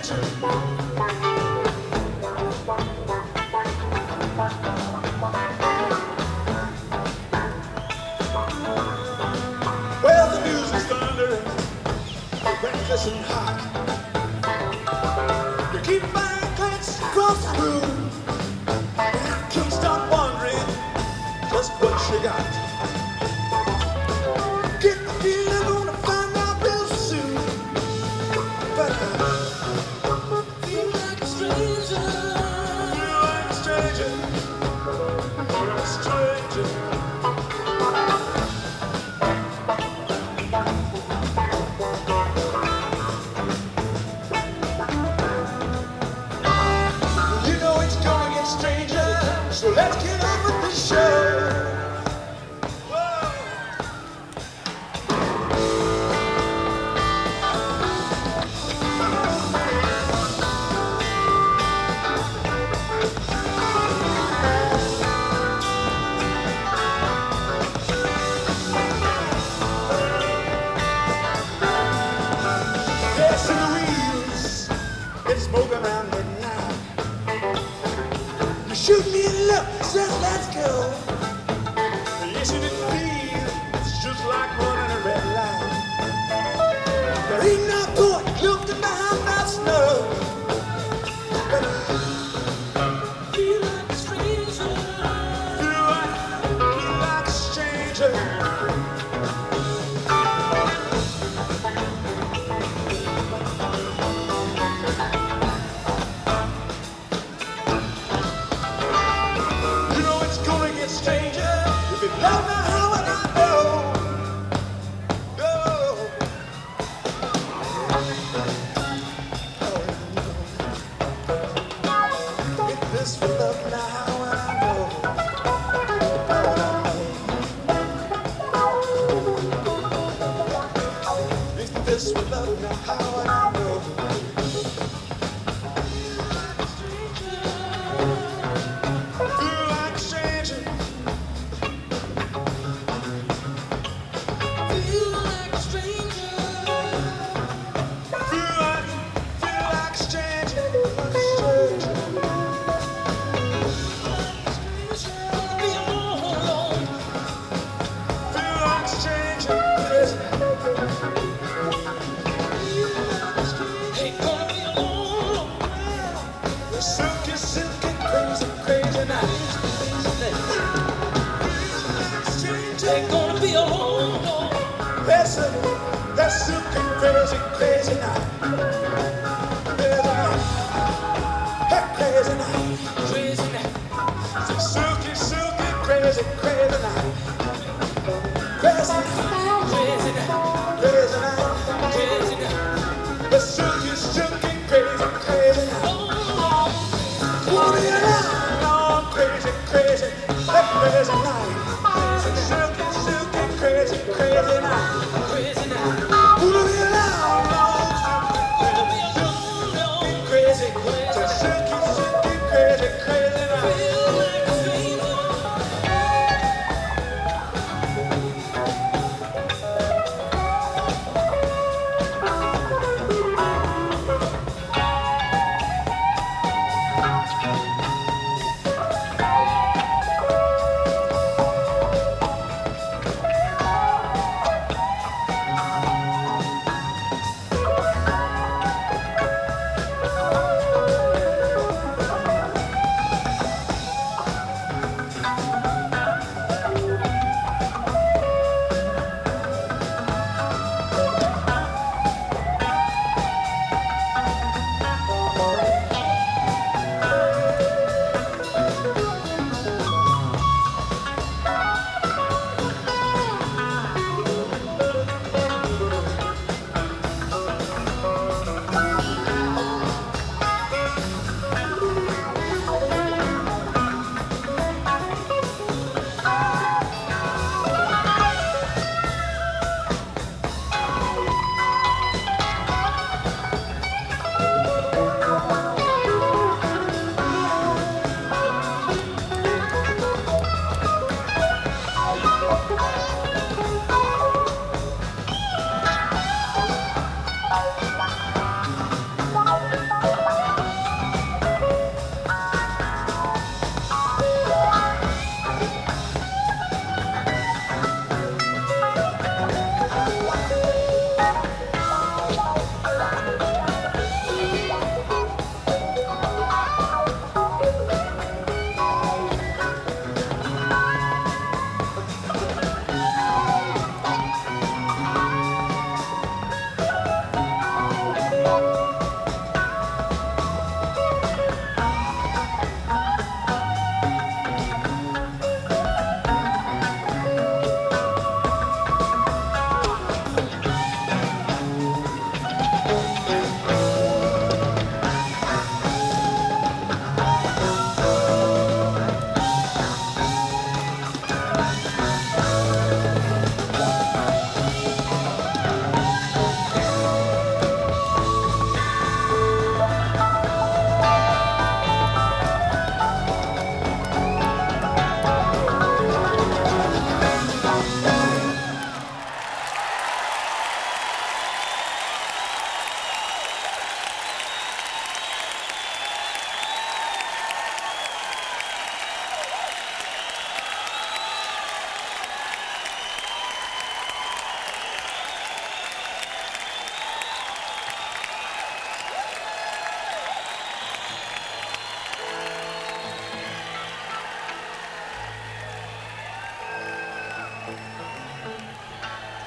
Well, the music's thundering, breakfast and hot. You keep buying clicks across the room, and I can't stop wondering just what you got. Get the feeling I'm gonna find out real soon, but I feel like a stranger. Feel like a stranger. Feel like a stranger. So let's get on with the show. Whoa. Yes, in the wheels, it's smoking around midnight. You shoot me in love, says let's go. Yes, you didn't feel, it's just like running a red light. There ain't no point looking behind that snow. But I feel like a stranger. Feel like a stranger. Stranger, if you love me, how would I know? No. If this for love now, how would I know? If this for love now, how would I know? Silky, silky, crazy, crazy night. Ain't gonna be a long, that's silky, crazy, crazy night. Crazy night. Hey, crazy night. Crazy night. Silky, silky, crazy, crazy night. Crazy night. Crazy night. Crazy night. Crazy night. The silky, silky, crazy, crazy.